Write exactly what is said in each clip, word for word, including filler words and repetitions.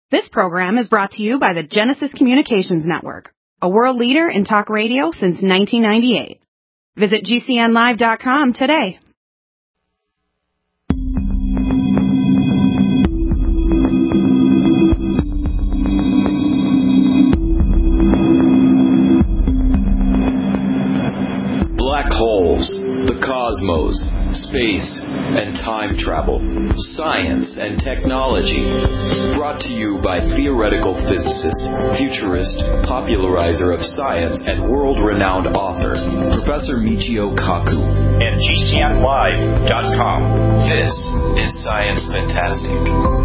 This program is brought to you by the Genesis Communications Network, a world leader in talk radio since nineteen ninety-eight. Visit G C N live dot com today. Black holes, the cosmos, space, and time travel, science and technology. Brought to you by theoretical physicist, futurist, popularizer of science, and world-renowned author, Professor Michio Kaku. And G C N live dot com. This is Science Fantastic.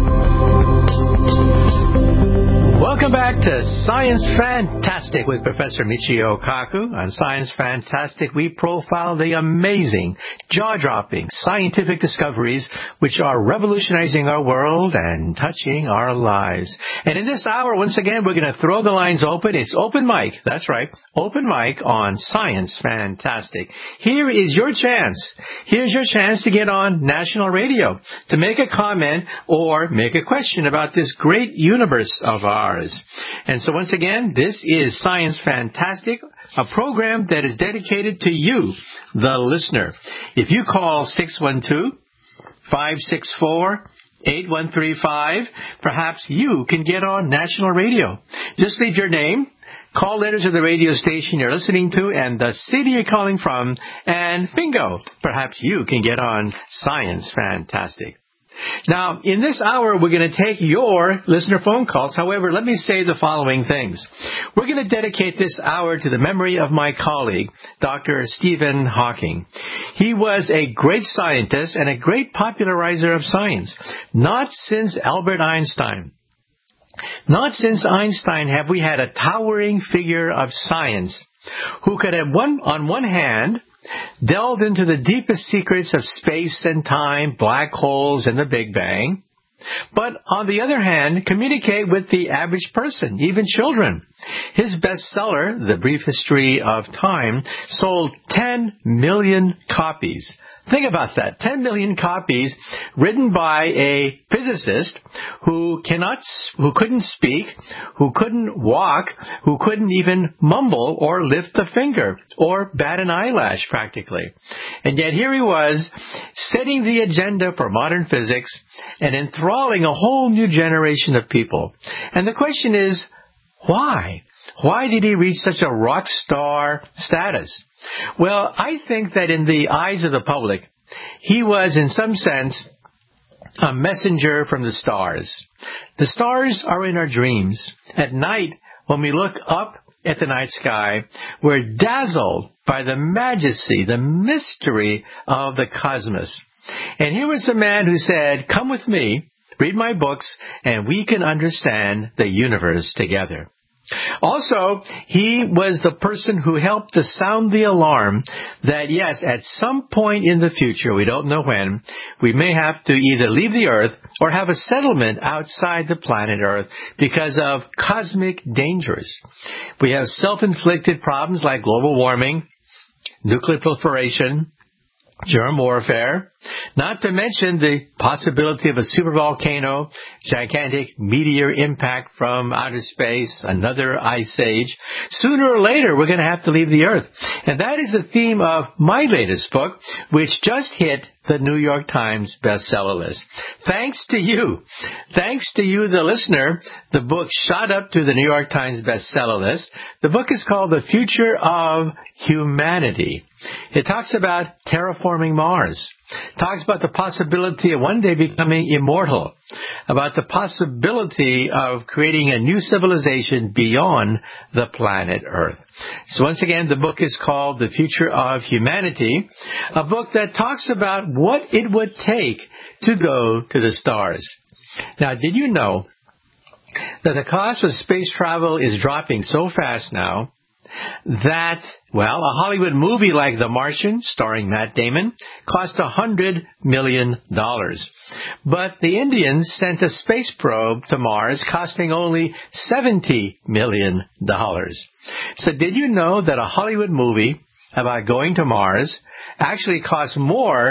Welcome back to Science Fantastic with Professor Michio Kaku. On Science Fantastic, we profile the amazing, jaw-dropping scientific discoveries which are revolutionizing our world and touching our lives. And in this hour, once again, we're going to throw the lines open. It's open mic. That's right. Open mic on Science Fantastic. Here is your chance. Here's your chance to get on national radio, to make a comment or make a question about this great universe of ours. And so once again, this is Science Fantastic, a program that is dedicated to you, the listener. If you call six one two, five six four, eight one three five, perhaps you can get on national radio. Just leave your name, call letters of the radio station you're listening to, and the city you're calling from, and bingo, perhaps you can get on Science Fantastic. Now, in this hour, we're going to take your listener phone calls. However, let me say the following things. We're going to dedicate this hour to the memory of my colleague, Doctor Stephen Hawking. He was a great scientist and a great popularizer of science. Not since Albert Einstein. Not since Einstein have we had a towering figure of science who could, at one, on one hand, delved into the deepest secrets of space and time, black holes, and the Big Bang, but on the other hand, communicate with the average person, even children. His bestseller, The Brief History of Time, sold ten million copies. Think about that. ten million copies written by a physicist who cannot, who couldn't speak, who couldn't walk, who couldn't even mumble or lift a finger or bat an eyelash practically. And yet here he was setting the agenda for modern physics and enthralling a whole new generation of people. And the question is, why? Why did he reach such a rock star status? Well, I think that in the eyes of the public, he was, in some sense, a messenger from the stars. The stars are in our dreams. At night, when we look up at the night sky, we're dazzled by the majesty, the mystery of the cosmos. And here was a man who said, "Come with me, read my books, and we can understand the universe together." Also, he was the person who helped to sound the alarm that, yes, at some point in the future, we don't know when, we may have to either leave the Earth or have a settlement outside the planet Earth because of cosmic dangers. We have self-inflicted problems like global warming, nuclear proliferation, germ warfare, not to mention the possibility of a supervolcano, gigantic meteor impact from outer space, another ice age. Sooner or later, we're going to have to leave the Earth. And that is the theme of my latest book, which just hit the New York Times bestseller list. Thanks to you. Thanks to you, the listener, the book shot up to the New York Times bestseller list. The book is called The Future of Humanity. It talks about terraforming Mars. It talks about the possibility of one day becoming immortal, about the possibility of creating a new civilization beyond the planet Earth. So once again, the book is called The Future of Humanity, a book that talks about what it would take to go to the stars. Now, did you know that the cost of space travel is dropping so fast now that, well, a Hollywood movie like The Martian, starring Matt Damon, cost one hundred million dollars. But the Indians sent a space probe to Mars costing only seventy million dollars. So did you know that a Hollywood movie about going to Mars actually costs more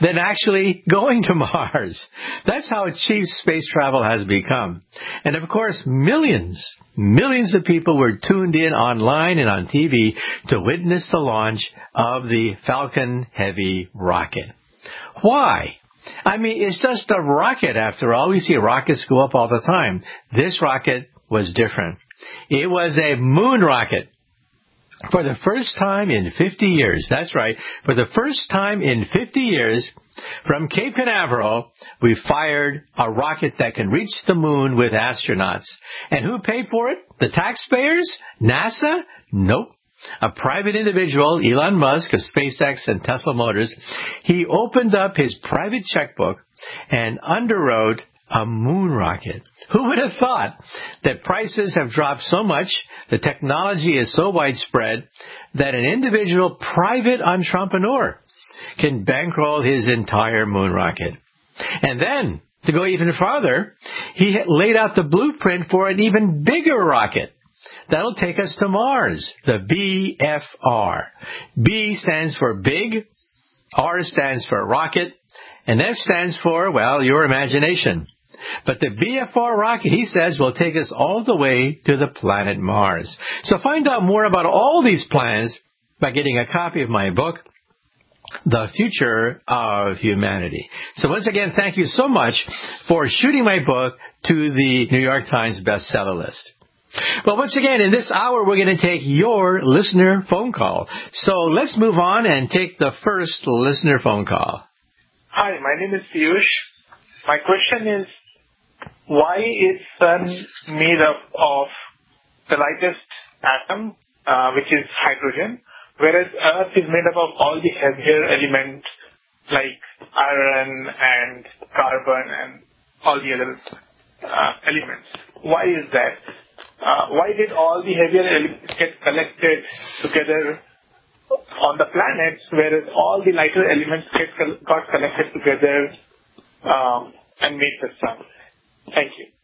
than actually going to Mars. That's how cheap space travel has become. And of course, millions, millions of people were tuned in online and on T V to witness the launch of the Falcon Heavy rocket. Why? I mean, it's just a rocket after all. We see rockets go up all the time. This rocket was different. It was a moon rocket. For the first time in fifty years, that's right, for the first time in fifty years, from Cape Canaveral, we fired a rocket that can reach the moon with astronauts. And who paid for it? The taxpayers? NASA? Nope. A private individual, Elon Musk of SpaceX and Tesla Motors, he opened up his private checkbook and underwrote a moon rocket. Who would have thought that prices have dropped so much, the technology is so widespread, that an individual private entrepreneur can bankroll his entire moon rocket? And then, to go even farther, he laid out the blueprint for an even bigger rocket that'll take us to Mars, the B F R. B stands for big, R stands for rocket, and F stands for, well, your imagination. But the B F R rocket, he says, will take us all the way to the planet Mars. So find out more about all these plans by getting a copy of my book, The Future of Humanity. So once again, thank you so much for shooting my book to the New York Times bestseller list. Well, once again, in this hour, we're going to take your listener phone call. So let's move on and take the first listener phone call. Hi, my name is Piyush. My question is, why is sun made up of the lightest atom, uh, which is hydrogen, whereas Earth is made up of all the heavier elements like iron and carbon and all the other uh, elements? Why is that? Uh, why did all the heavier elements get collected together on the planets, whereas all the lighter elements get got collected together um, and made the sun? Thank you.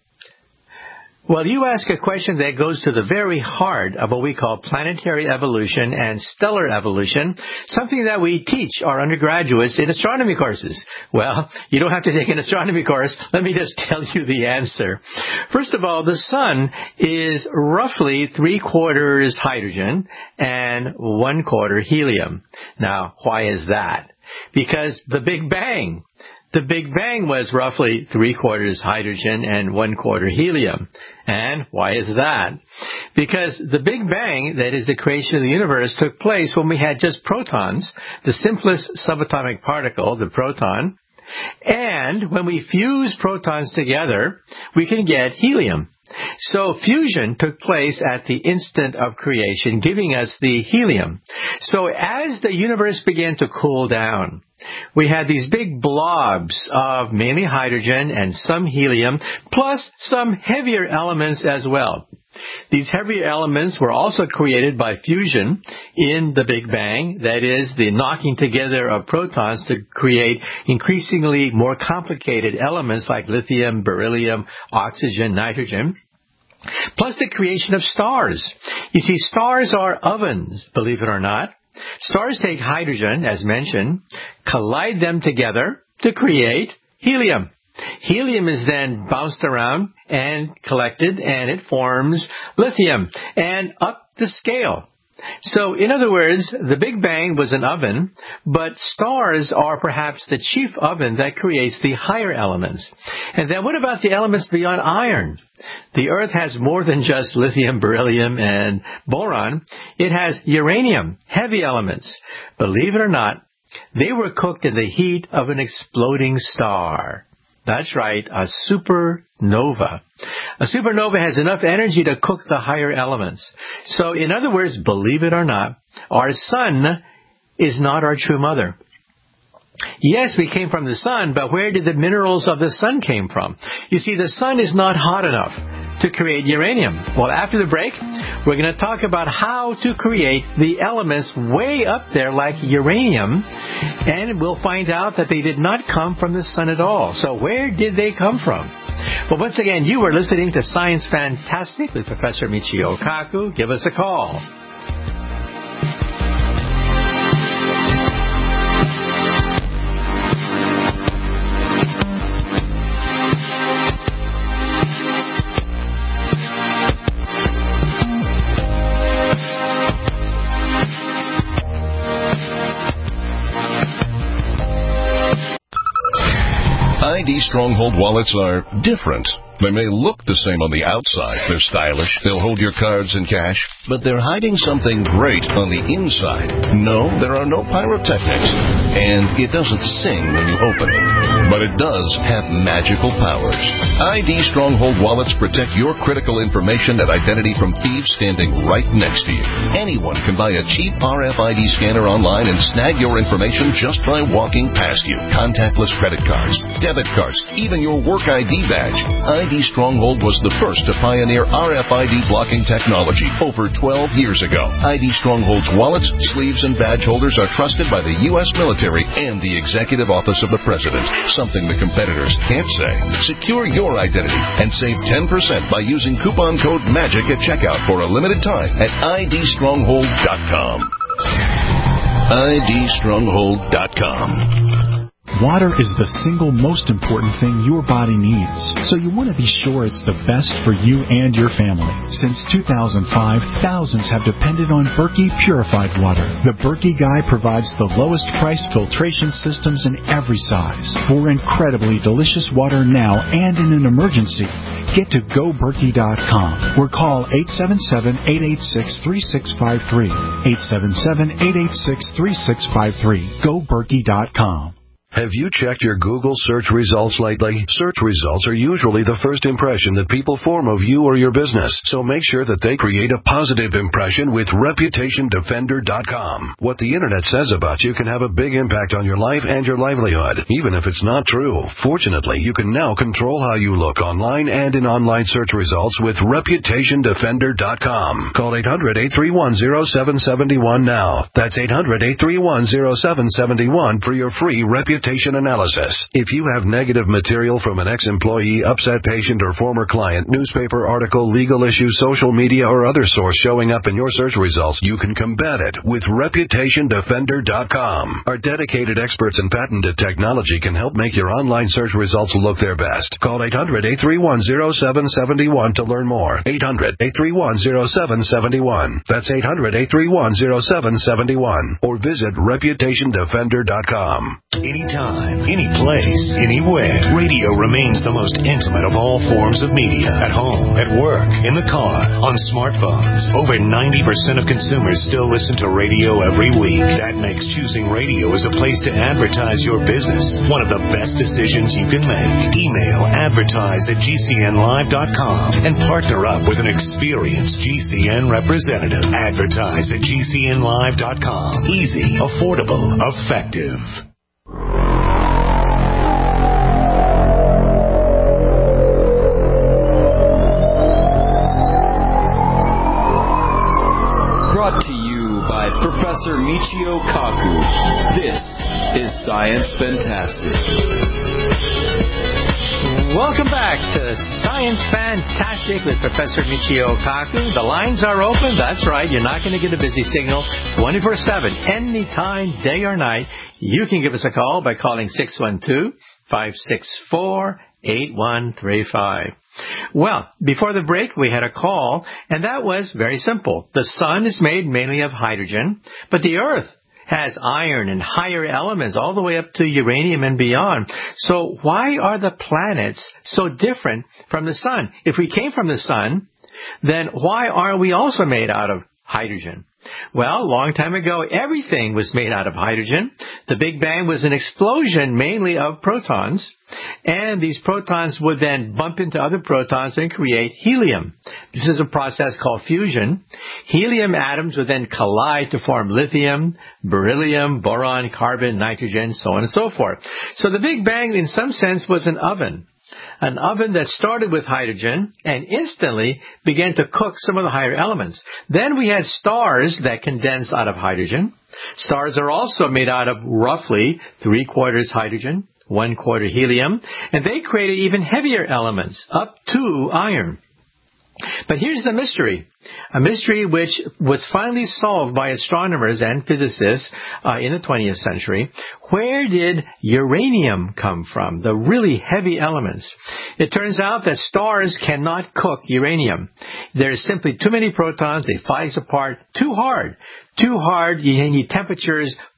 Well, you ask a question that goes to the very heart of what we call planetary evolution and stellar evolution, something that we teach our undergraduates in astronomy courses. Well, you don't have to take an astronomy course. Let me just tell you the answer. First of all, the sun is roughly three-quarters hydrogen and one-quarter helium. Now, why is that? Because the Big Bang. The Big Bang was roughly three-quarters hydrogen and one-quarter helium. And why is that? Because the Big Bang, that is the creation of the universe, took place when we had just protons, the simplest subatomic particle, the proton. And when we fuse protons together, we can get helium. So fusion took place at the instant of creation, giving us the helium. So as the universe began to cool down, we had these big blobs of mainly hydrogen and some helium, plus some heavier elements as well. These heavier elements were also created by fusion in the Big Bang, that is, the knocking together of protons to create increasingly more complicated elements like lithium, beryllium, oxygen, nitrogen. Plus the creation of stars. You see, stars are ovens, believe it or not. Stars take hydrogen, as mentioned, collide them together to create helium. Helium is then bounced around and collected, and it forms lithium, and up the scale. So, in other words, the Big Bang was an oven, but stars are perhaps the chief oven that creates the higher elements. And then what about the elements beyond iron? The Earth has more than just lithium, beryllium, and boron. It has uranium, heavy elements. Believe it or not, they were cooked in the heat of an exploding star. That's right, a supernova. A supernova has enough energy to cook the higher elements. So, in other words, believe it or not, our sun is not our true mother. Yes, we came from the sun, but where did the minerals of the sun came from? You see, the sun is not hot enough to create uranium. Well, after the break, we're going to talk about how to create the elements way up there like uranium, and we'll find out that they did not come from the sun at all. So where did they come from? Well, once again, you are listening to Science Fantastic with Professor Michio Kaku. Give us a call. Stronghold wallets are different. They may look the same on the outside. They're stylish. They'll hold your cards and cash. But they're hiding something great on the inside. No, there are no pyrotechnics. And it doesn't sing when you open it. But it does have magical powers. I D Stronghold wallets protect your critical information and identity from thieves standing right next to you. Anyone can buy a cheap R F I D scanner online and snag your information just by walking past you. Contactless credit cards, debit cards, even your work I D badge. I D Stronghold was the first to pioneer R F I D blocking technology over twelve years ago. I D Stronghold's wallets, sleeves, and badge holders are trusted by the U S military and the Executive Office of the President, something the competitors can't say. Secure your identity and save ten percent by using coupon code MAGIC at checkout for a limited time at I D stronghold dot com. I D stronghold dot com. Water is the single most important thing your body needs, so you want to be sure it's the best for you and your family. Since two thousand five, thousands have depended on Berkey purified water. The Berkey Guy provides the lowest price filtration systems in every size. For incredibly delicious water now and in an emergency, get to go berkey dot com or call eight seven seven, eight eight six, three six five three. eight seven seven, eight eight six, three six five three. go berkey dot com. Have you checked your Google search results lately? Search results are usually the first impression that people form of you or your business, so make sure that they create a positive impression with reputation defender dot com. What the Internet says about you can have a big impact on your life and your livelihood, even if it's not true. Fortunately, you can now control how you look online and in online search results with reputation defender dot com. Call eight hundred, eight three one, zero seven seven one now. That's eight hundred, eight three one, zero seven seven one for your free reputation analysis. If you have negative material from an ex-employee, upset patient, or former client, newspaper article, legal issue, social media, or other source showing up in your search results, you can combat it with reputation defender dot com. Our dedicated experts in patented technology can help make your online search results look their best. Call eight hundred, eight three one, zero seven seven one to learn more. eight hundred, eight three one, zero seven seven one. That's eight hundred, eight three one, zero seven seven one. Or visit reputation defender dot com. Anytime, any place, anywhere, radio remains the most intimate of all forms of media. At home, at work, in the car, on smartphones. Over ninety percent of consumers still listen to radio every week. That makes choosing radio as a place to advertise your business one of the best decisions you can make. Email advertise at G C N live dot com and partner up with an experienced G C N representative. Advertise at G C N live dot com. Easy, affordable, effective. Brought to you by Professor Michio Kaku. This is Science Fantastic. Welcome back to Science Fantastic with Professor Michio Kaku. The lines are open. That's right. You're not going to get a busy signal twenty-four seven. Anytime, day or night, you can give us a call by calling six one two, five six four, eight one three five. Well, before the break, we had a call, and that was very simple. The sun is made mainly of hydrogen, but the Earth has iron and higher elements all the way up to uranium and beyond. So why are the planets so different from the sun? If we came from the sun, then why aren't we also made out of hydrogen? Well, a long time ago, everything was made out of hydrogen. The Big Bang was an explosion mainly of protons, and these protons would then bump into other protons and create helium. This is a process called fusion. Helium atoms would then collide to form lithium, beryllium, boron, carbon, nitrogen, so on and so forth. So the Big Bang, in some sense, was an oven. An oven that started with hydrogen and instantly began to cook some of the higher elements. Then we had stars that condensed out of hydrogen. Stars are also made out of roughly three-quarters hydrogen, one-quarter helium, and they created even heavier elements, up to iron. But here's the mystery, a mystery which was finally solved by astronomers and physicists uh, in the twentieth century. Where did uranium come from, the really heavy elements? It turns out that stars cannot cook uranium. There's simply too many protons. They fly apart too hard. Too hard, you need temperatures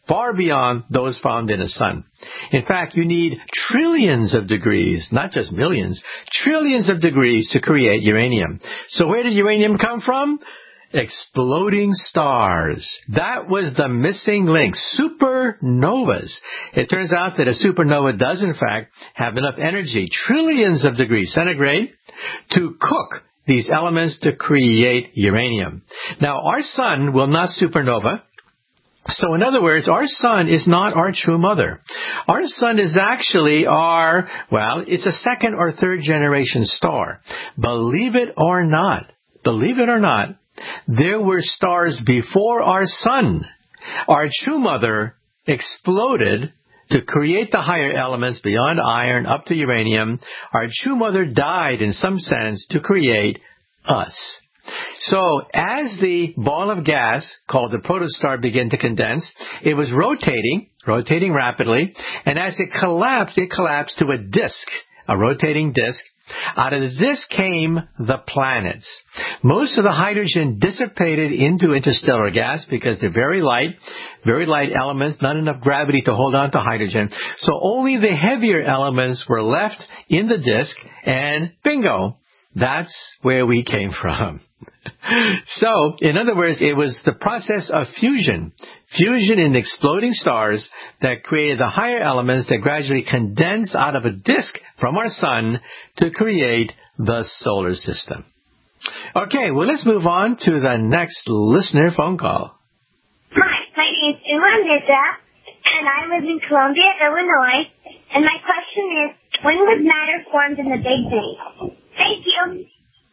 far beyond those found in the sun. In fact, you need trillions of degrees, not just millions, trillions of degrees to create uranium. So where did uranium come from? Exploding stars. That was the missing link. Supernovas. It turns out that a supernova does, in fact, have enough energy, trillions of degrees centigrade, to cook these elements to create uranium. Now, our sun will not supernova. So in other words, our sun is not our true mother. Our sun is actually our, well, it's a second or third generation star. Believe it or not, believe it or not, there were stars before our sun. Our true mother exploded to create the higher elements beyond iron up to uranium. Our true mother died in some sense to create us. So as the ball of gas called the protostar began to condense, it was rotating, rotating rapidly, and as it collapsed, it collapsed to a disk, a rotating disk. Out of the disk came the planets. Most of the hydrogen dissipated into interstellar gas because they're very light, very light elements, not enough gravity to hold on to hydrogen. So only the heavier elements were left in the disk, and bingo, that's where we came from. So, in other words, it was the process of fusion, fusion in exploding stars that created the higher elements that gradually condense out of a disk from our sun to create the solar system. Okay, well, let's move on to the next listener phone call. Hi, my name is Umanita, and I live in Columbia, Illinois, and my question is, when was matter formed in the Big Bang? Thank you.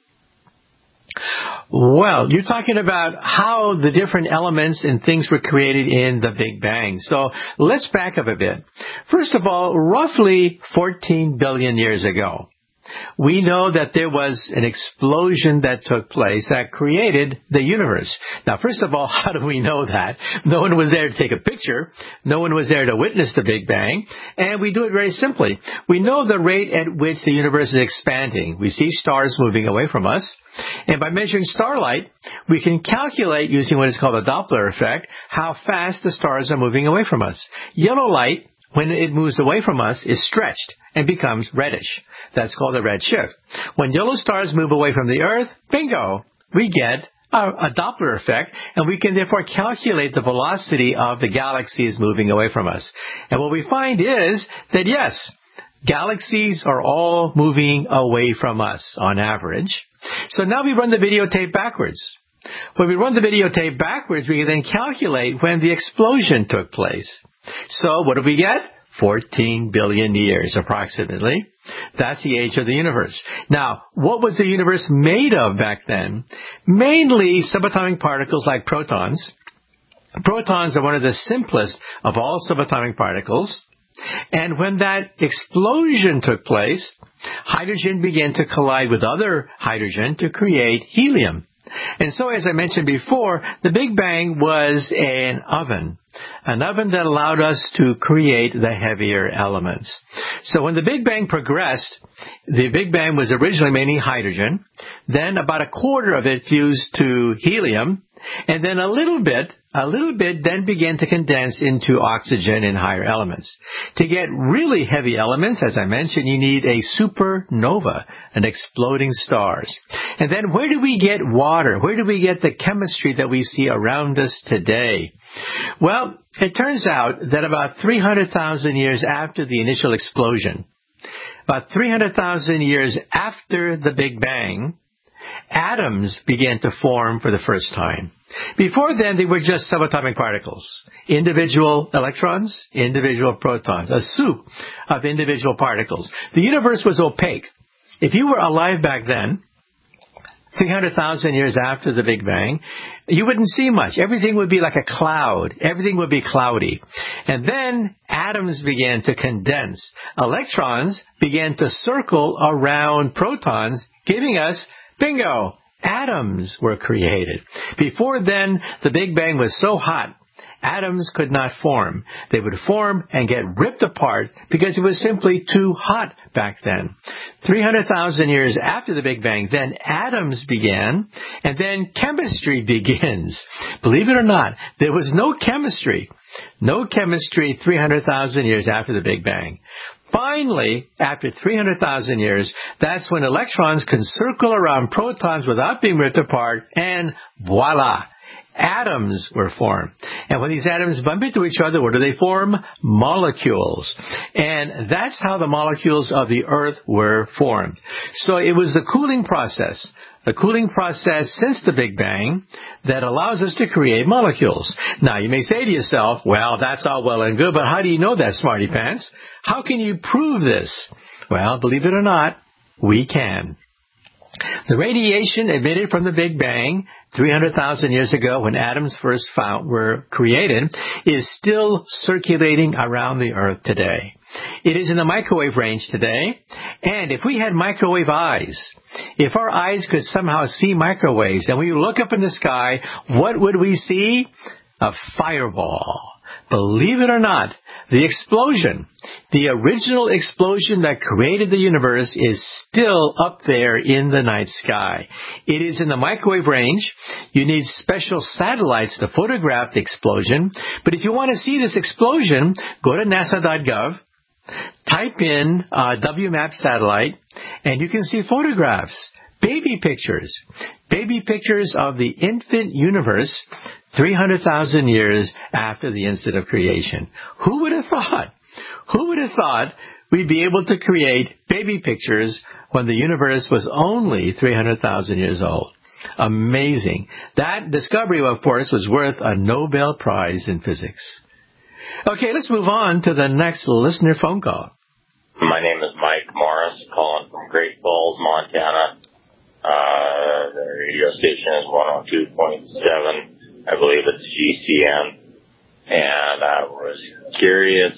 Well, you're talking about how the different elements and things were created in the Big Bang. So let's back up a bit. First of all, roughly fourteen billion years ago, we know that there was an explosion that took place that created the universe. Now, first of all, how do we know that? No one was there to take a picture. No one was there to witness the Big Bang. And we do it very simply. We know the rate at which the universe is expanding. We see stars moving away from us. And by measuring starlight, we can calculate, using what is called the Doppler effect, how fast the stars are moving away from us. Yellow light, when it moves away from us, is stretched and becomes reddish. That's called a red shift. When yellow stars move away from the Earth, bingo, we get a, a Doppler effect, and we can therefore calculate the velocity of the galaxies moving away from us. And what we find is that, yes, galaxies are all moving away from us on average. So now we run the videotape backwards. When we run the videotape backwards, we can then calculate when the explosion took place. So what do we get? fourteen billion years, approximately. That's the age of the universe. Now, what was the universe made of back then? Mainly subatomic particles like protons. Protons are one of the simplest of all subatomic particles. And when that explosion took place, hydrogen began to collide with other hydrogen to create helium. And so, as I mentioned before, the Big Bang was an oven, an oven that allowed us to create the heavier elements. So when the Big Bang progressed, the Big Bang was originally mainly hydrogen, then about a quarter of it fused to helium, and then a little bit, a little bit then began to condense into oxygen and higher elements. To get really heavy elements, as I mentioned, you need a supernova, an exploding stars. And then where do we get water? Where do we get the chemistry that we see around us today? Well, it turns out that about three hundred thousand years after the initial explosion, about three hundred thousand years after the Big Bang, atoms began to form for the first time. Before then, they were just subatomic particles. Individual electrons, individual protons, a soup of individual particles. The universe was opaque. If you were alive back then, three hundred thousand years after the Big Bang, you wouldn't see much. Everything would be like a cloud. Everything would be cloudy. And then atoms began to condense. Electrons began to circle around protons, giving us, bingo, atoms were created. Before then, the Big Bang was so hot, atoms could not form. They would form and get ripped apart because it was simply too hot back then. three hundred thousand years after the Big Bang, then atoms began, and then chemistry begins. Believe it or not, there was no chemistry No chemistry three hundred thousand years after the Big Bang. Finally, after three hundred thousand years, that's when electrons can circle around protons without being ripped apart, and voila! Atoms were formed. And when these atoms bump into each other, what do they form? Molecules. And that's how the molecules of the Earth were formed. So it was the cooling process. The cooling process since the Big Bang that allows us to create molecules. Now, you may say to yourself, well, that's all well and good, but how do you know that, smarty pants? How can you prove this? Well, believe it or not, we can. The radiation emitted from the Big Bang three hundred thousand years ago when atoms first found, were created is still circulating around the Earth today. It is in the microwave range today, and if we had microwave eyes, if our eyes could somehow see microwaves, and we look up in the sky, what would we see? A fireball. Believe it or not, the explosion, the original explosion that created the universe is still up there in the night sky. It is in the microwave range. You need special satellites to photograph the explosion. But if you want to see this explosion, go to nasa dot gov, type in uh, W MAP satellite, and you can see photographs, baby pictures, baby pictures of the infant universe three hundred thousand years after the instant of creation. Who would have thought? Who would have thought we'd be able to create baby pictures when the universe was only three hundred thousand years old? Amazing. That discovery, of course, was worth a Nobel Prize in physics. Okay, let's move on to the next listener phone call. My name is Mike Morris, calling from Great Falls, Montana. Uh, the radio station is one oh two point seven. I believe it's G C N. And I was curious,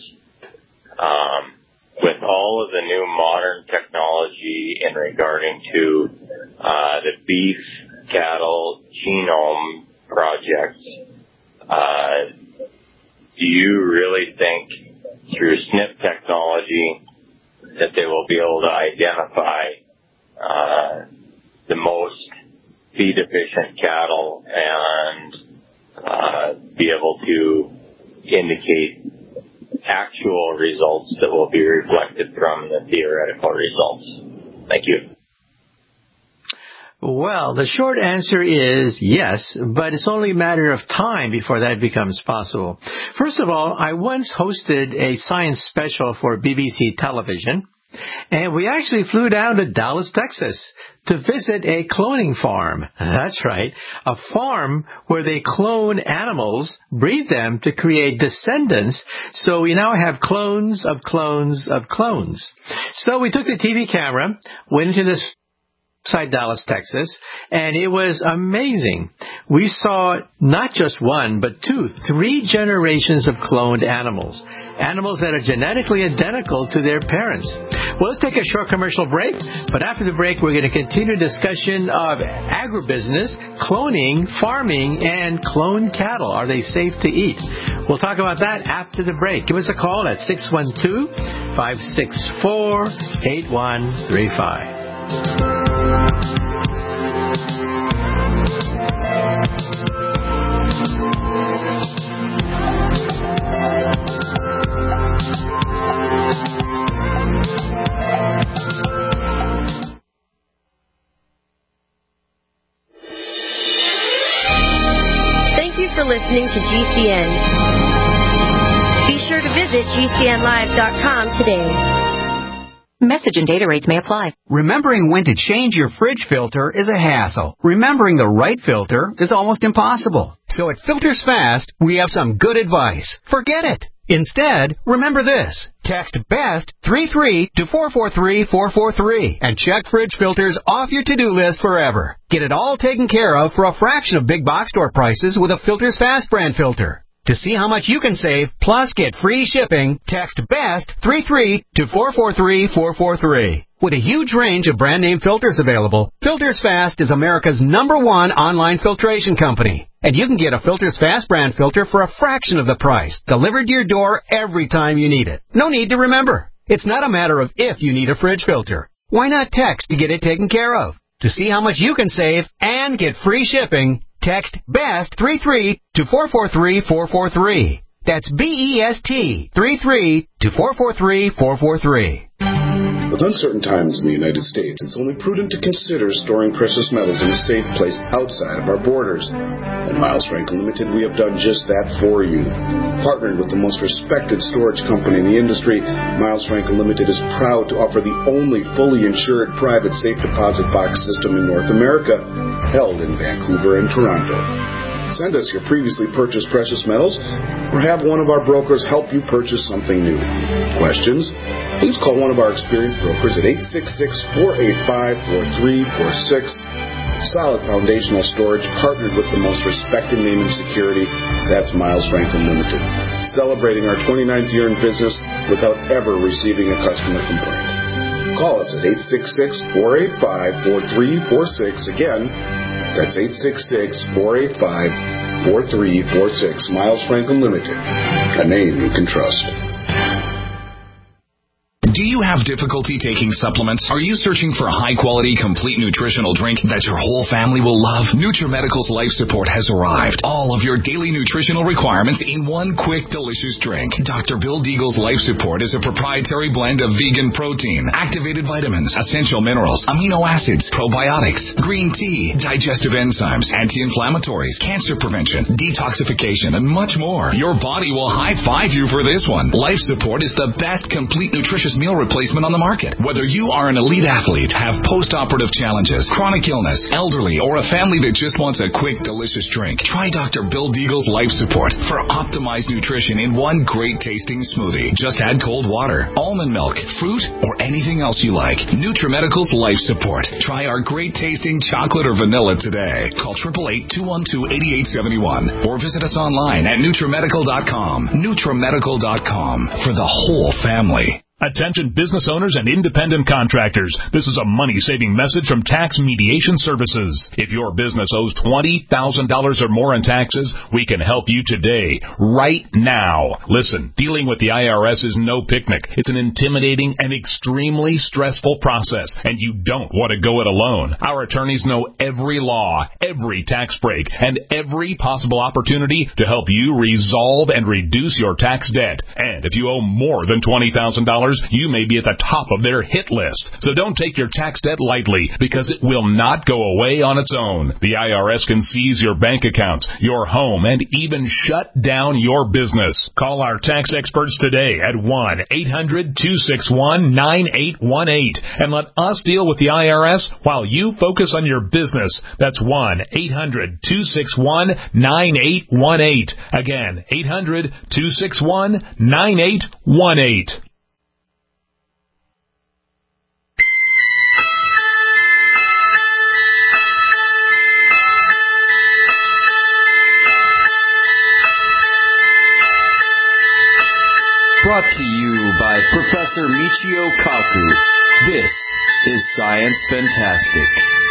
um, with all of the new modern technology in regarding to uh, the beef cattle genome projects, uh, do you really think through S N P technology that they will be able to identify uh, the most feed-efficient cattle and uh, be able to indicate actual results that will be reflected from the theoretical results? Thank you. Well, the short answer is yes, but it's only a matter of time before that becomes possible. First of all, I once hosted a science special for B B C television, and we actually flew down to Dallas, Texas, to visit a cloning farm. That's right, a farm where they clone animals, breed them to create descendants, so we now have clones of clones of clones. So we took the T V camera, went into this outside Dallas, Texas, and it was amazing. We saw not just one, but two, three generations of cloned animals. Animals that are genetically identical to their parents. Well, let's take a short commercial break, but after the break, we're going to continue discussion of agribusiness, cloning, farming, and cloned cattle. Are they safe to eat? We'll talk about that after the break. Give us a call at six one two, five six four, eight one three five. Thank you for listening to G C N. Be sure to visit G C N live dot com today. Message and data rates may apply. Remembering when to change your fridge filter is a hassle. Remembering the right filter is almost impossible. So at Filters Fast, we have some good advice. Forget it. Instead, remember this. Text BEST three three to four four three four four three and check fridge filters off your to-do list forever. Get it all taken care of for a fraction of big box store prices with a Filters Fast brand filter. To see how much you can save, plus get free shipping, text BEST three three to four four three four four three. With a huge range of brand name filters available, Filters Fast is America's number one online filtration company. And you can get a Filters Fast brand filter for a fraction of the price, delivered to your door every time you need it. No need to remember. It's not a matter of if you need a fridge filter. Why not text to get it taken care of? To see how much you can save and get free shipping, text BEST three three to four four three four four three. That's B E S T three three to four four three four four three. With uncertain times in the United States, it's only prudent to consider storing precious metals in a safe place outside of our borders. At Miles Franklin Limited, we have done just that for you. Partnered with the most respected storage company in the industry, Miles Franklin Limited is proud to offer the only fully insured private safe deposit box system in North America, held in Vancouver and Toronto. Send us your previously purchased precious metals, or have one of our brokers help you purchase something new. Questions? Please call one of our experienced brokers at eight six six, four eight five, four three four six. Solid foundational storage, partnered with the most respected name in security. That's Miles Franklin Limited. Celebrating our twenty-ninth year in business without ever receiving a customer complaint. Call us at eight six six, four eight five, four three four six. Again, that's eight six six, four eight five, four three four six. Miles Franklin Limited, a name you can trust. Do you have difficulty taking supplements? Are you searching for a high-quality, complete nutritional drink that your whole family will love? NutriMedical's Life Support has arrived. All of your daily nutritional requirements in one quick, delicious drink. Doctor Bill Deagle's Life Support is a proprietary blend of vegan protein, activated vitamins, essential minerals, amino acids, probiotics, green tea, digestive enzymes, anti-inflammatories, cancer prevention, detoxification, and much more. Your body will high-five you for this one. Life Support is the best complete nutritious meal replacement on the market. Whether you are an elite athlete, have post-operative challenges, chronic illness, elderly, or a family that just wants a quick, delicious drink, try Doctor Bill Deagle's Life Support for optimized nutrition in one great-tasting smoothie. Just add cold water, almond milk, fruit, or anything else you like. NutriMedical's Life Support. Try our great-tasting chocolate or vanilla today. Call eight eight eight, two one two, eight eight seven one or visit us online at Nutrimedical dot com. Nutrimedical dot com for the whole family. Attention business owners and independent contractors. This is a money-saving message from Tax Mediation Services. If your business owes twenty thousand dollars or more in taxes, we can help you today, right now. Listen, dealing with the I R S is no picnic. It's an intimidating and extremely stressful process, and you don't want to go it alone. Our attorneys know every law, every tax break, and every possible opportunity to help you resolve and reduce your tax debt. And if you owe more than twenty thousand dollars, you may be at the top of their hit list. So don't take your tax debt lightly, because it will not go away on its own. The I R S can seize your bank accounts, your home, and even shut down your business. Call our tax experts today at one eight hundred, two six one, nine eight one eight and let us deal with the I R S while you focus on your business. That's one eight hundred, two six one, nine eight one eight. Again, eight hundred, two six one, nine eight one eight. Brought to you by Professor Michio Kaku. This is Science Fantastic.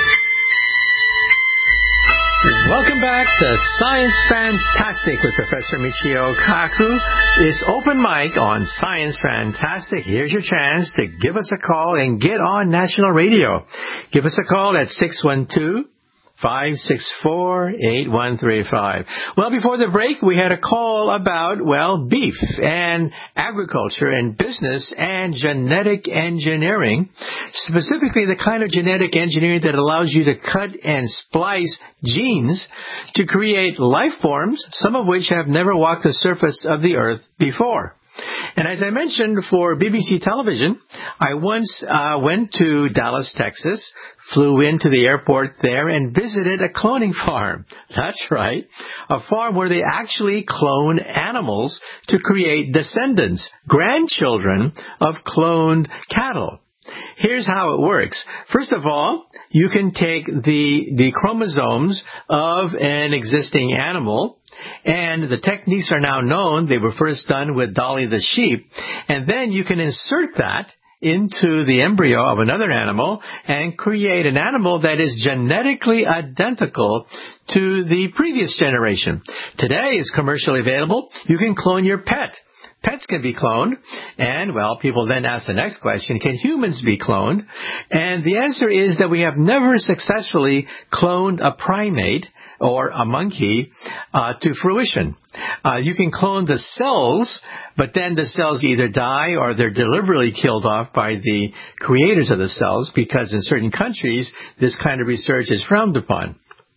Welcome back to Science Fantastic with Professor Michio Kaku. It's open mic on Science Fantastic. Here's your chance to give us a call and get on national radio. Give us a call at six one two, five six four, eight one three five. Well, before the break, we had a call about, well, beef and agriculture and business and genetic engineering, specifically the kind of genetic engineering that allows you to cut and splice genes to create life forms, some of which have never walked the surface of the earth before. And as I mentioned for B B C television, I once uh, went to Dallas, Texas, flew into the airport there, and visited a cloning farm. That's right, a farm where they actually clone animals to create descendants, grandchildren of cloned cattle. Here's how it works. First of all, you can take the, the chromosomes of an existing animal, and the techniques are now known. They were first done with Dolly the sheep. And then you can insert that into the embryo of another animal and create an animal that is genetically identical to the previous generation. Today it's commercially available. You can clone your pet. Pets can be cloned. And, well, people then ask the next question, can humans be cloned? And the answer is that we have never successfully cloned a primate or a monkey uh, to fruition. Uh, you can clone the cells, but then the cells either die or they're deliberately killed off by the creators of the cells, because in certain countries, this kind of research is frowned upon.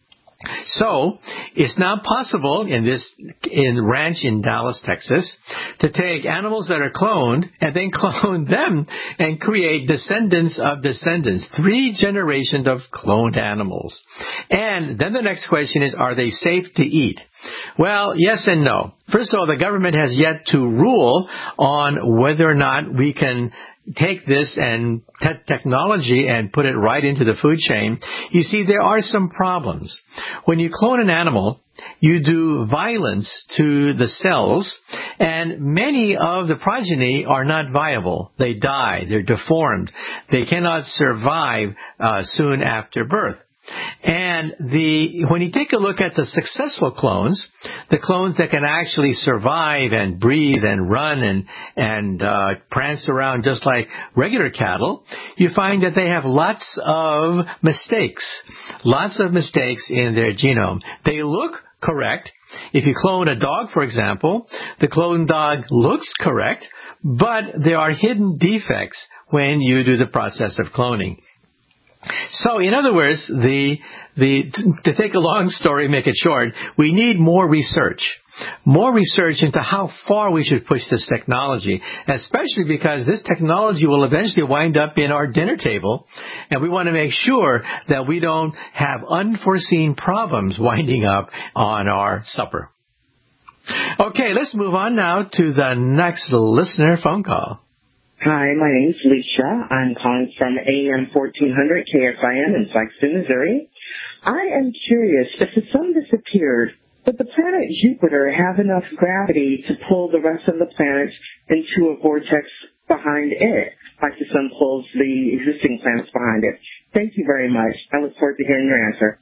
So, it's now possible in this in ranch in Dallas, Texas, to take animals that are cloned and then clone them and create descendants of descendants, three generations of cloned animals. And then the next question is, are they safe to eat? Well, yes and no. First of all, the government has yet to rule on whether or not we can take this and te- technology and put it right into the food chain. You see, there are some problems. When you clone an animal, you do violence to the cells, and many of the progeny are not viable. They die. They're deformed. They cannot survive uh, soon after birth. And the when you take a look at the successful clones, the clones that can actually survive and breathe and run and and uh, prance around just like regular cattle, you find that they have lots of mistakes, lots of mistakes in their genome. They look correct. If you clone a dog, for example, the cloned dog looks correct, but there are hidden defects when you do the process of cloning. So, in other words, the, the, to take a long story, make it short, we need more research. More research into how far we should push this technology, especially because this technology will eventually wind up in our dinner table, and we want to make sure that we don't have unforeseen problems winding up on our supper. Okay, let's move on now to the next listener phone call. Hi, my name's Leisha. I'm calling from A M fourteen hundred K S I N in Sikeston, Missouri. I am curious, if the sun disappeared, would the planet Jupiter have enough gravity to pull the rest of the planets into a vortex behind it, like the sun pulls the existing planets behind it? Thank you very much. I look forward to hearing your answer.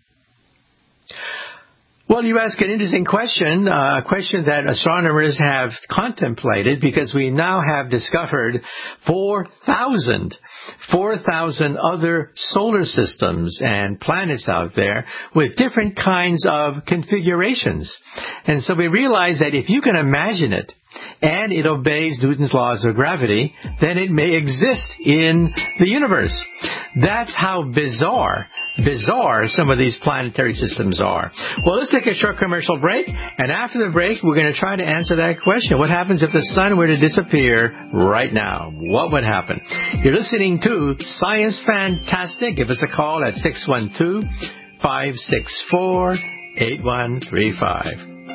Well, you ask an interesting question, uh, a question that astronomers have contemplated, because we now have discovered four thousand, four thousand other solar systems and planets out there with different kinds of configurations. And so we realize that if you can imagine it, and it obeys Newton's laws of gravity, then it may exist in the universe. That's how bizarre bizarre some of these planetary systems are. Well, let's take a short commercial break, and after the break, we're going to try to answer that question. What happens if the sun were to disappear right now? What would happen? You're listening to Science Fantastic. Give us a call at six one two, five six four, eight one three five.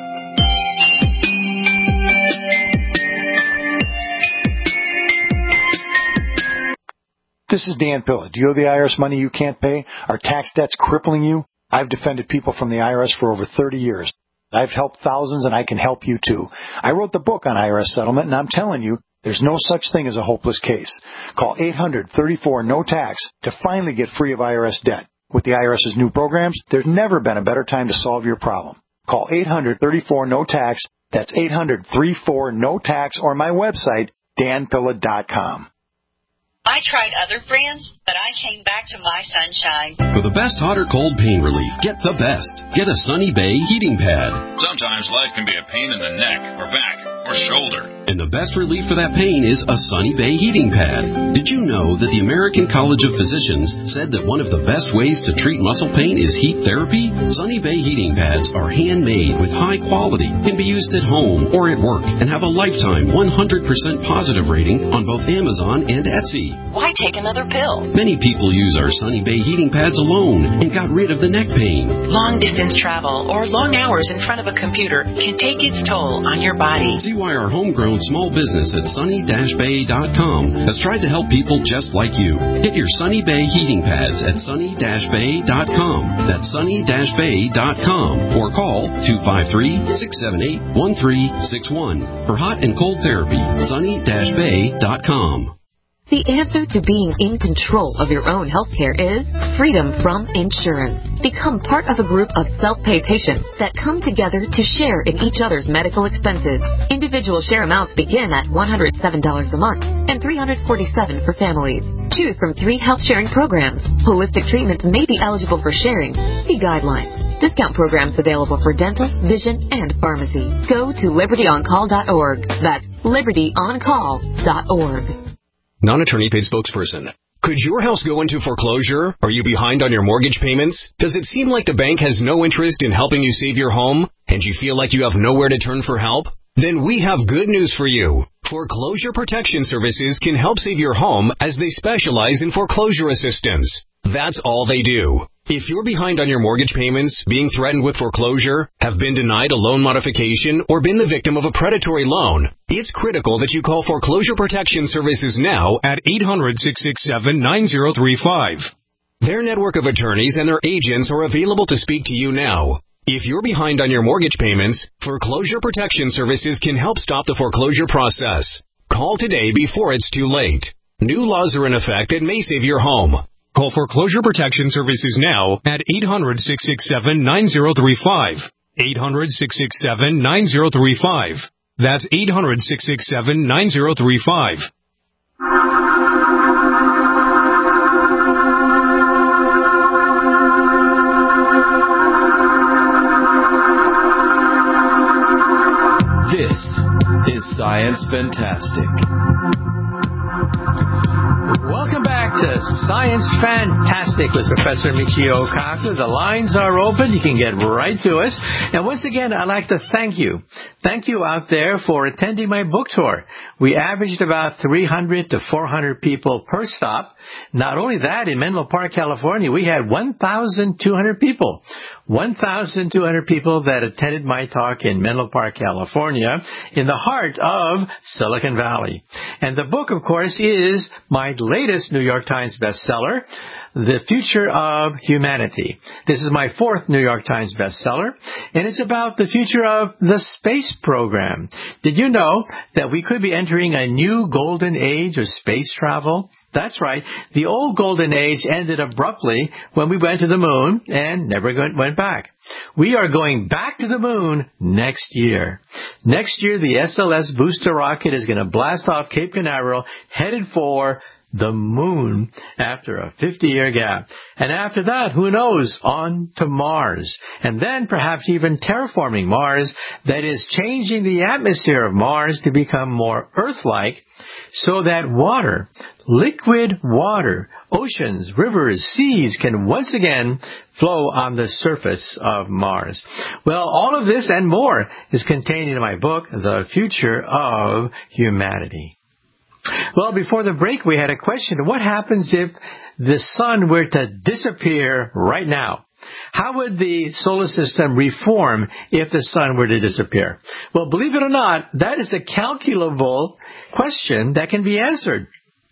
This is Dan Pilla. Do you owe the I R S money you can't pay? Are tax debts crippling you? I've defended people from the I R S for over thirty years. I've helped thousands, and I can help you too. I wrote the book on I R S settlement, and I'm telling you, there's no such thing as a hopeless case. Call eight hundred, thirty-four, no tax to finally get free of I R S debt. With the IRS's new programs, there's never been a better time to solve your problem. Call eight hundred, thirty-four, no tax. That's eight hundred, thirty-four, no tax, or my website, dan pilla dot com. I tried other brands, but I came back to My Sunshine. For the best hot or cold pain relief, get the best. Get a Sunny Bay heating pad. Sometimes life can be a pain in the neck or back or shoulder. And the best relief for that pain is a Sunny Bay heating pad. Did you know that the American College of Physicians said that one of the best ways to treat muscle pain is heat therapy? Sunny Bay heating pads are handmade with high quality, can be used at home or at work, and have a lifetime one hundred percent positive rating on both Amazon and Etsy. Why take another pill? Many people use our Sunny Bay heating pads alone and got rid of the neck pain. Long distance travel or long hours in front of a computer can take its toll on your body. See why our homegrown small business at sunny dash bay dot com has tried to help people just like you. Get your Sunny Bay heating pads at sunny dash bay dot com. That's sunny dash bay dot com. Or call two five three, six seven eight, one three six one for hot and cold therapy. sunny dash bay dot com. The answer to being in control of your own healthcare is freedom from insurance. Become part of a group of self-pay patients that come together to share in each other's medical expenses. Individual share amounts begin at one hundred seven dollars a month and three hundred forty-seven dollars for families. Choose from three health sharing programs. Holistic treatments may be eligible for sharing. See guidelines. Discount programs available for dental, vision, and pharmacy. Go to liberty on call dot org. That's liberty on call dot org. Non-attorney paid spokesperson. Could your house go into foreclosure? Are you behind on your mortgage payments? Does it seem like the bank has no interest in helping you save your home? And you feel like you have nowhere to turn for help? Then we have good news for you. Foreclosure Protection Services can help save your home as they specialize in foreclosure assistance. That's all they do. If you're behind on your mortgage payments, being threatened with foreclosure, have been denied a loan modification, or been the victim of a predatory loan, it's critical that you call Foreclosure Protection Services now at eight hundred, six six seven, nine zero three five. Their network of attorneys and their agents are available to speak to you now. If you're behind on your mortgage payments, Foreclosure Protection Services can help stop the foreclosure process. Call today before it's too late. New laws are in effect that may save your home. Call Foreclosure Protection Services now at eight hundred, six six seven, nine zero three five. eight hundred, six six seven, nine zero three five. That's eight hundred, six six seven, nine zero three five. This is Science Fantastic. Welcome back to Science Fantastic with Professor Michio Kaku. The lines are open. You can get right to us. And once again, I'd like to thank you. Thank you out there for attending my book tour. We averaged about three hundred to four hundred people per stop. Not only that, in Menlo Park, California, we had one thousand two hundred people. one thousand two hundred people that attended my talk in Menlo Park, California, in the heart of Silicon Valley. And the book, of course, is my latest New York Times bestseller, The Future of Humanity. This is my fourth New York Times bestseller, and it's about the future of the space program. Did you know that we could be entering a new golden age of space travel? That's right. The old golden age ended abruptly when we went to the moon and never went back. We are going back to the moon next year. Next year, the S L S booster rocket is going to blast off Cape Canaveral, headed for the moon after a fifty-year gap. And after that, who knows, on to Mars. And then perhaps even terraforming Mars, that is changing the atmosphere of Mars to become more Earth-like, so that water, liquid water, oceans, rivers, seas can once again flow on the surface of Mars. Well, all of this and more is contained in my book, The Future of Humanity. Well, before the break, we had a question. What happens if the sun were to disappear right now? How would the solar system reform if the sun were to disappear? Well, believe it or not, that is a calculable question that can be answered.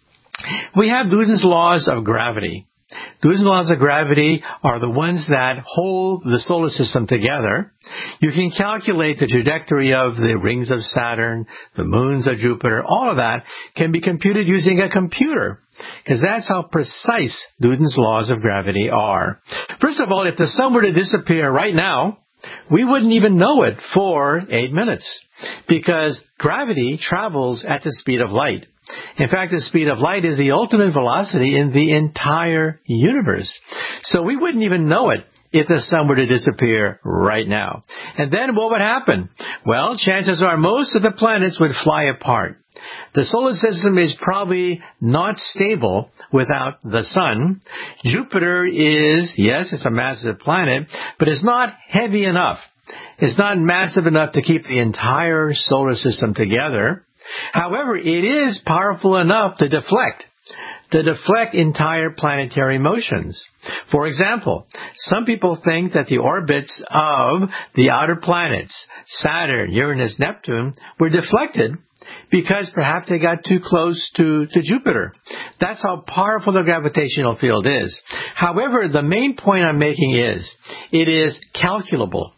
We have Newton's laws of gravity. Newton's laws of gravity are the ones that hold the solar system together. You can calculate the trajectory of the rings of Saturn, the moons of Jupiter. All of that can be computed using a computer, because that's how precise Newton's laws of gravity are. First of all, if the sun were to disappear right now, we wouldn't even know it for eight minutes, because gravity travels at the speed of light. In fact, the speed of light is the ultimate velocity in the entire universe. So we wouldn't even know it if the sun were to disappear right now. And then what would happen? Well, chances are most of the planets would fly apart. The solar system is probably not stable without the sun. Jupiter is, yes, it's a massive planet, but it's not heavy enough. It's not massive enough to keep the entire solar system together. However, it is powerful enough to deflect, to deflect entire planetary motions. For example, some people think that the orbits of the outer planets, Saturn, Uranus, Neptune, were deflected because perhaps they got too close to, to Jupiter. That's how powerful the gravitational field is. However, the main point I'm making is, it is calculable.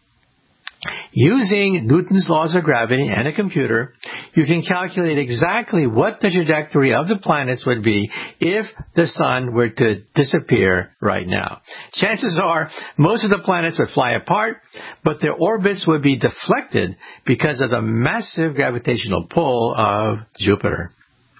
Using Newton's laws of gravity and a computer, you can calculate exactly what the trajectory of the planets would be if the sun were to disappear right now. Chances are most of the planets would fly apart, but their orbits would be deflected because of the massive gravitational pull of Jupiter.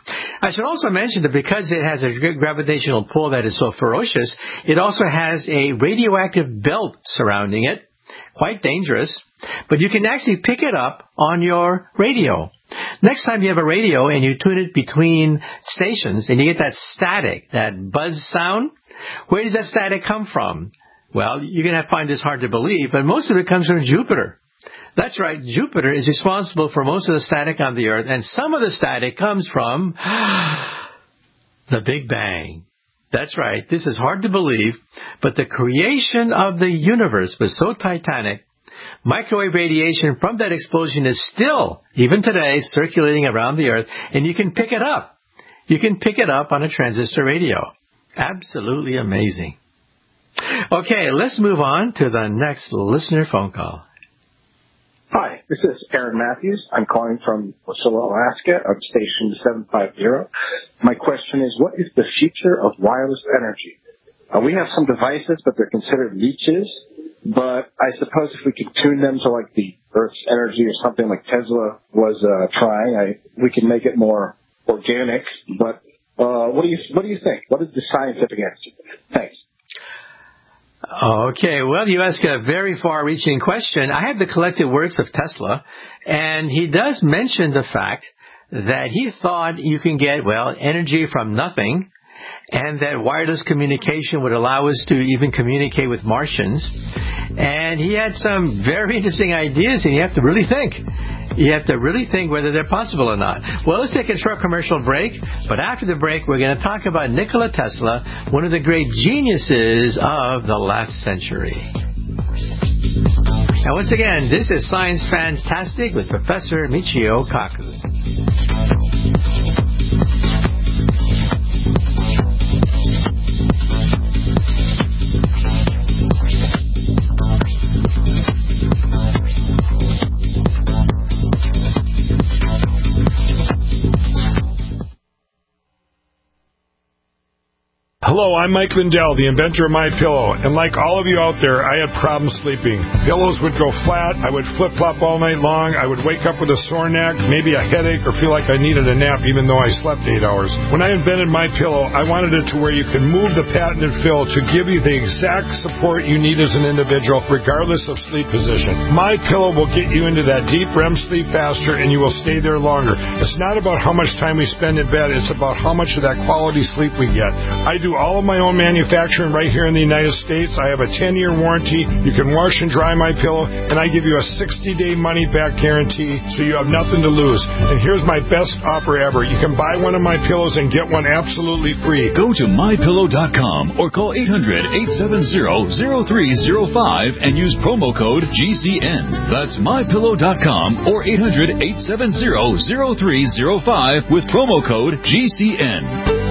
I should also mention that because it has a gravitational pull that is so ferocious, it also has a radioactive belt surrounding it, quite dangerous, but you can actually pick it up on your radio. Next time you have a radio and you tune it between stations and you get that static, that buzz sound, where does that static come from? Well, you're going to have to find this hard to believe, but most of it comes from Jupiter. That's right, Jupiter is responsible for most of the static on the Earth, and some of the static comes from the Big Bang. That's right, this is hard to believe, but the creation of the universe was so titanic, microwave radiation from that explosion is still, even today, circulating around the Earth, and you can pick it up. You can pick it up on a transistor radio. Absolutely amazing. Okay, let's move on to the next listener phone call. Hi, this is Aaron Matthews. I'm calling from Wasilla, Alaska. I'm stationed seven five zero. My question is, what is the future of wireless energy? Uh, we have some devices, but they're considered leeches. But I suppose if we could tune them to like the Earth's energy or something like Tesla was uh, trying, I, we could make it more organic. But uh, what do you what do you think? What is the scientific answer? Thanks. Okay, well, you ask a very far-reaching question. I have the collected works of Tesla, and he does mention the fact that he thought you can get, well, energy from nothing, and that wireless communication would allow us to even communicate with Martians. And he had some very interesting ideas, and you have to really think. You have to really think whether they're possible or not. Well, let's take a short commercial break, but after the break, we're going to talk about Nikola Tesla, one of the great geniuses of the last century. Now, once again, this is Science Fantastic with Professor Michio Kaku. Hello, I'm Mike Lindell, the inventor of MyPillow, and like all of you out there, I had problems sleeping. Pillows would go flat, I would flip-flop all night long, I would wake up with a sore neck, maybe a headache, or feel like I needed a nap even though I slept eight hours. When I invented MyPillow, I wanted it to where you can move the patented fill to give you the exact support you need as an individual, regardless of sleep position. MyPillow will get you into that deep R E M sleep faster, and you will stay there longer. It's not about how much time we spend in bed, it's about how much of that quality sleep we get. I do all of my own manufacturing right here in the United States. I have a ten-year warranty. You can wash and dry my pillow, and I give you a sixty-day money-back guarantee, so you have nothing to lose. And here's my best offer ever. You can buy one of my pillows and get one absolutely free. Go to my pillow dot com or call eight hundred, eight seven zero, zero three zero five and use promo code G C N. That's my pillow dot com or eight hundred, eight seven zero, zero three zero five with promo code G C N.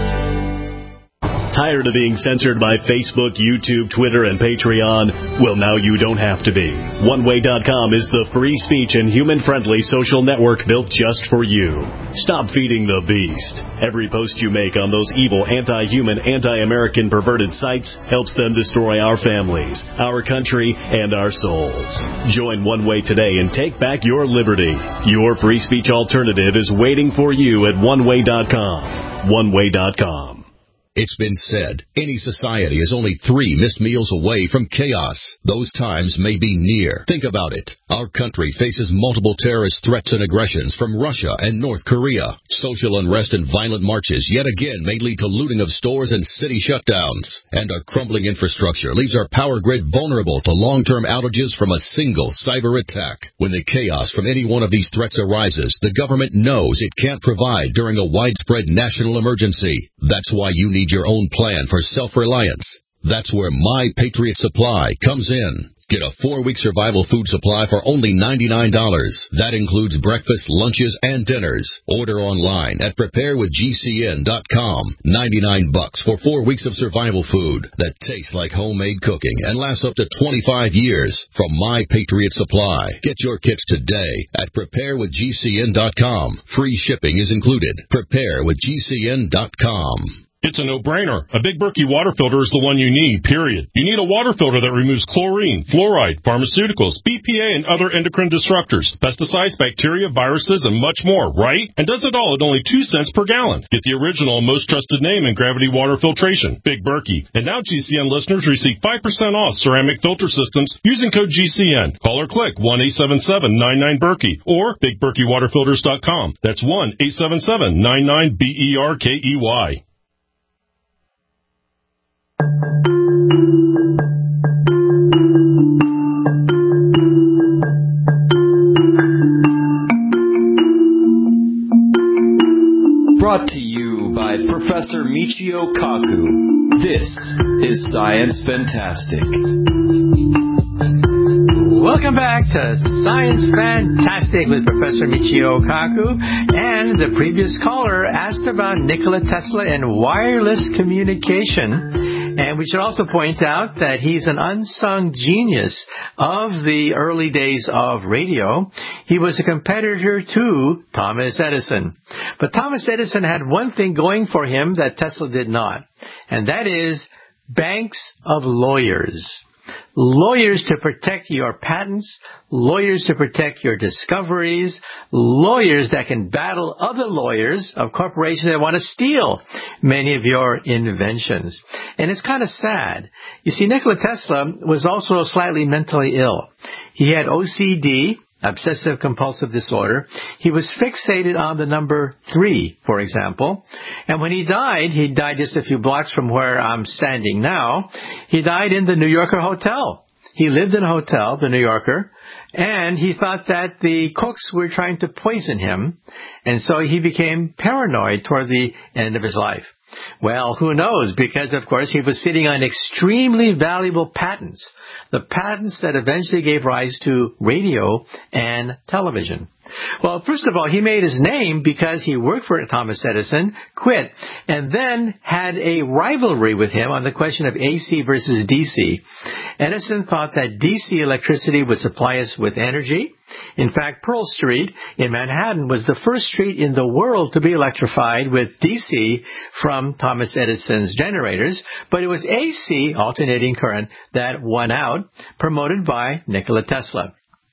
Tired of being censored by Facebook, YouTube, Twitter, and Patreon? Well, now you don't have to be. one way dot com is the free speech and human-friendly social network built just for you. Stop feeding the beast. Every post you make on those evil, anti-human, anti-American perverted sites helps them destroy our families, our country, and our souls. Join One Way today and take back your liberty. Your free speech alternative is waiting for you at one way dot com. one way dot com. It's been said, any society is only three missed meals away from chaos. Those times may be near. Think about it. Our country faces multiple terrorist threats and aggressions from Russia and North Korea. Social unrest and violent marches yet again may lead to looting of stores and city shutdowns. And our crumbling infrastructure leaves our power grid vulnerable to long-term outages from a single cyber attack. When the chaos from any one of these threats arises, the government knows it can't provide during a widespread national emergency. That's why you need your own plan for self-reliance. That's where My Patriot Supply comes in. Get a four-week survival food supply for only ninety-nine dollars. That includes breakfast, lunches, and dinners. Order online at prepare with G C N dot com. ninety-nine bucks for four weeks of survival food that tastes like homemade cooking and lasts up to twenty-five years from My Patriot Supply. Get your kits today at prepare with G C N dot com. Free shipping is included. prepare with G C N dot com. It's a no-brainer. A Big Berkey water filter is the one you need, period. You need a water filter that removes chlorine, fluoride, pharmaceuticals, B P A, and other endocrine disruptors, pesticides, bacteria, viruses, and much more, right? And does it all at only two cents per gallon. Get the original and most trusted name in gravity water filtration, Big Berkey. And now G C N listeners receive five percent off ceramic filter systems using code G C N. Call or click one eight seven seven nine nine Berkey or big berkey water filters dot com. That's one eight seven seven nine nine B E R K E Y. Brought to you by Professor Michio Kaku. This is Science Fantastic. Welcome back to Science Fantastic with Professor Michio Kaku. And the previous caller asked about Nikola Tesla and wireless communication. And we should also point out that he's an unsung genius of the early days of radio. He was a competitor to Thomas Edison. But Thomas Edison had one thing going for him that Tesla did not, and that is banks of lawyers. Lawyers to protect your patents, lawyers to protect your discoveries, lawyers that can battle other lawyers of corporations that want to steal many of your inventions. And it's kind of sad. You see, Nikola Tesla was also slightly mentally ill. He had O C D, obsessive compulsive disorder. He was fixated on the number three, for example. And when he died, he died just a few blocks from where I'm standing now. He died in the New Yorker hotel. He lived in a hotel, the New Yorker, and he thought that the cooks were trying to poison him. And so he became paranoid toward the end of his life. Well, who knows? Because, of course, he was sitting on extremely valuable patents, the patents that eventually gave rise to radio and television. Well, first of all, he made his name because he worked for Thomas Edison, quit, and then had a rivalry with him on the question of A C versus D C. Edison thought that D C electricity would supply us with energy. In fact, Pearl Street in Manhattan was the first street in the world to be electrified with D C from Thomas Edison's generators, but it was A C, alternating current, that won out, promoted by Nikola Tesla.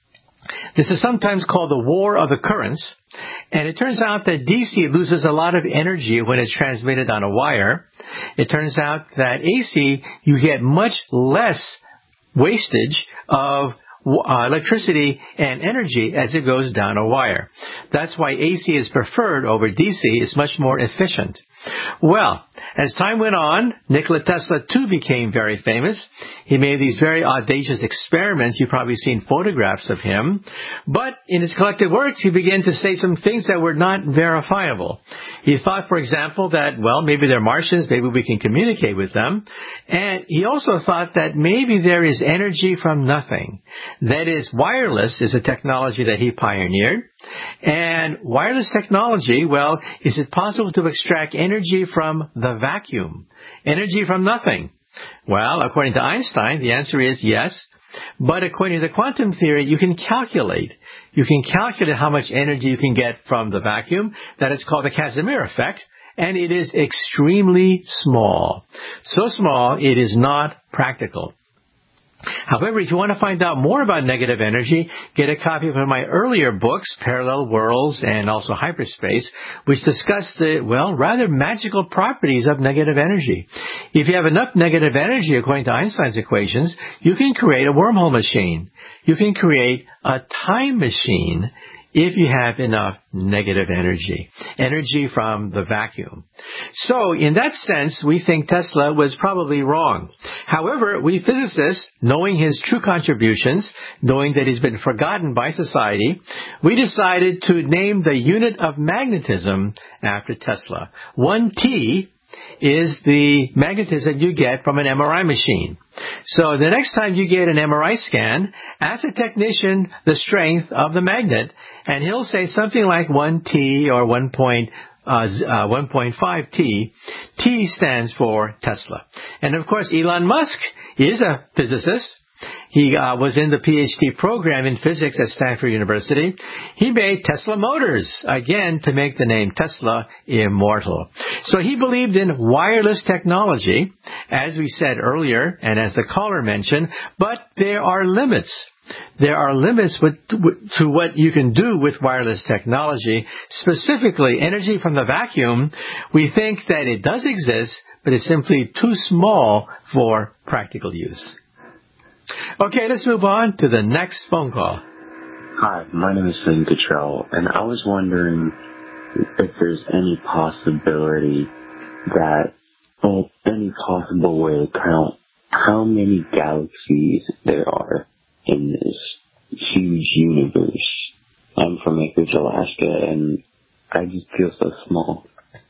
This is sometimes called the War of the Currents, and it turns out that D C loses a lot of energy when it's transmitted on a wire. It turns out that A C, you get much less wastage of Uh, electricity and energy as it goes down a wire. That's why A C is preferred over D C. It's much more efficient. Well, as time went on, Nikola Tesla too became very famous. He made these very audacious experiments. You've probably seen photographs of him. But in his collected works, he began to say some things that were not verifiable. He thought, for example, that, well, maybe they're Martians, maybe we can communicate with them. And he also thought that maybe there is energy from nothing. That is, wireless is a technology that he pioneered. And wireless technology, well, is it possible to extract energy from the vacuum? Energy from nothing? Well, according to Einstein, the answer is yes. But according to the quantum theory, you can calculate. You can calculate how much energy you can get from the vacuum. That is called the Casimir effect. And it is extremely small. So small, it is not practical. However, if you want to find out more about negative energy, get a copy of one of my earlier books, Parallel Worlds and also Hyperspace, which discuss the, well, rather magical properties of negative energy. If you have enough negative energy, according to Einstein's equations, you can create a wormhole machine. You can create a time machine if you have enough negative energy, energy from the vacuum. So, in that sense, we think Tesla was probably wrong. However, we physicists, knowing his true contributions, knowing that he's been forgotten by society, we decided to name the unit of magnetism after Tesla. One T is the magnetism you get from an M R I machine. So the next time you get an M R I scan, ask the technician the strength of the magnet, and he'll say something like one T or one point five T. T stands for Tesla. And of course, Elon Musk is a physicist. He uh, was in the P H D program in physics at Stanford University. He made Tesla Motors, again, to make the name Tesla immortal. So he believed in wireless technology, as we said earlier, and as the caller mentioned, but there are limits. There are limits with, with, to what you can do with wireless technology, specifically energy from the vacuum. We think that it does exist, but it's simply too small for practical use. Okay, let's move on to the next phone call. Hi, my name is Finn Cottrell, and I was wondering if there's any possibility that, or any possible way to count how many galaxies there are in this huge universe. I'm from Anchorage, Alaska, and I just feel so small.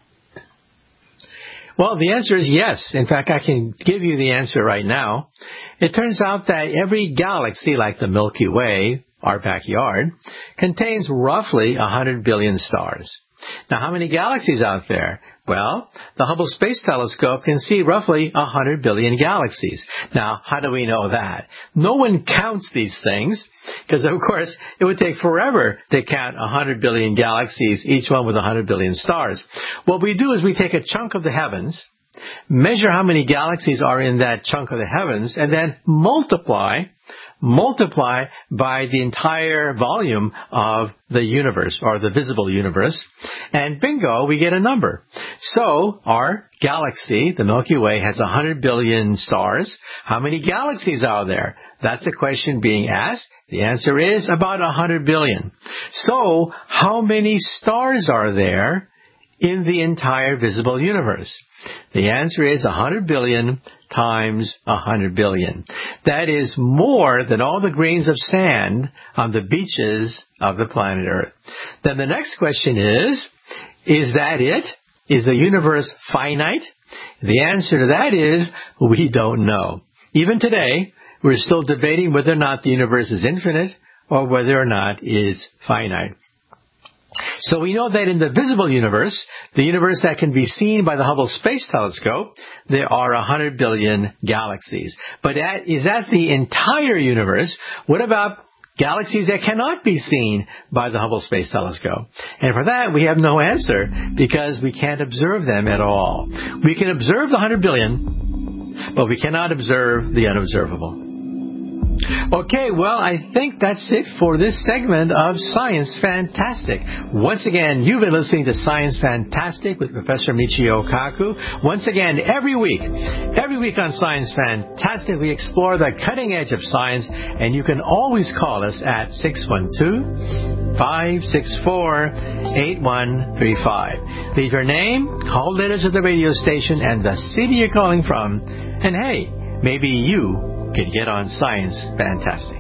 Well, the answer is yes. In fact, I can give you the answer right now. It turns out that every galaxy, like the Milky Way, our backyard, contains roughly one hundred billion stars. Now, how many galaxies out there? Well, the Hubble Space Telescope can see roughly one hundred billion galaxies. Now, how do we know that? No one counts these things, because, of course, it would take forever to count one hundred billion galaxies, each one with one hundred billion stars. What we do is we take a chunk of the heavens, measure how many galaxies are in that chunk of the heavens, and then multiply multiply by the entire volume of the universe, or the visible universe, and bingo, we get a number. So, our galaxy, the Milky Way, has one hundred billion stars. How many galaxies are there? That's the question being asked. The answer is about one hundred billion. So, how many stars are there in the entire visible universe? The answer is one hundred billion times one hundred billion. That is more than all the grains of sand on the beaches of the planet Earth. Then the next question is, is that it? Is the universe finite? The answer to that is, we don't know. Even today, we're still debating whether or not the universe is infinite or whether or not it's finite. So we know that in the visible universe, the universe that can be seen by the Hubble Space Telescope, there are one hundred billion galaxies. But that, is that the entire universe? What about galaxies that cannot be seen by the Hubble Space Telescope? And for that, we have no answer, because we can't observe them at all. We can observe the one hundred billion, but we cannot observe the unobservable. Okay, well, I think that's it for this segment of Science Fantastic. Once again, you've been listening to Science Fantastic with Professor Michio Kaku. Once again, every week, every week on Science Fantastic, we explore the cutting edge of science, and you can always call us at six one two, five six four, eight one three five. Leave your name, call letters of the radio station, and the city you're calling from, and hey, maybe you could get on Science Fantastic.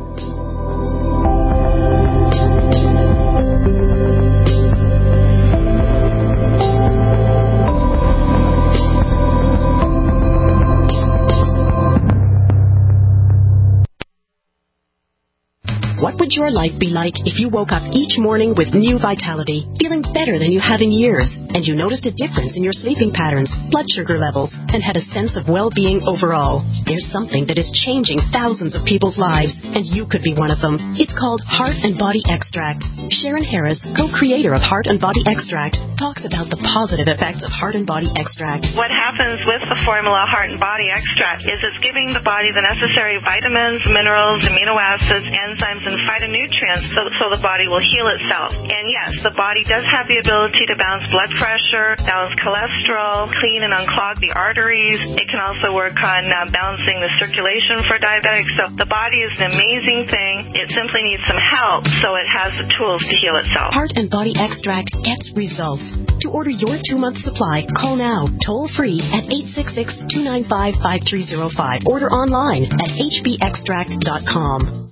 What would your life be like if you woke up each morning with new vitality, feeling better than you have in years, and you noticed a difference in your sleeping patterns, blood sugar levels, and had a sense of well-being overall? There's something that is changing thousands of people's lives, and you could be one of them. It's called Heart and Body Extract. Sharon Harris, co-creator of Heart and Body Extract, talks about the positive effects of Heart and Body Extract. What happens with the formula Heart and Body Extract is it's giving the body the necessary vitamins, minerals, amino acids, enzymes, and phytonutrients so, so the body will heal itself. And yes, the body does have the ability to balance blood pressure, balance cholesterol, clean and unclog the arteries. It can also work on uh, balancing the circulation for diabetics. So the body is an amazing thing. It simply needs some help so it has the tools to heal itself. Heart and Body Extract gets results. To order your two-month supply, call now, toll-free at eight six six, two nine five, five three zero five. Order online at h b extract dot com.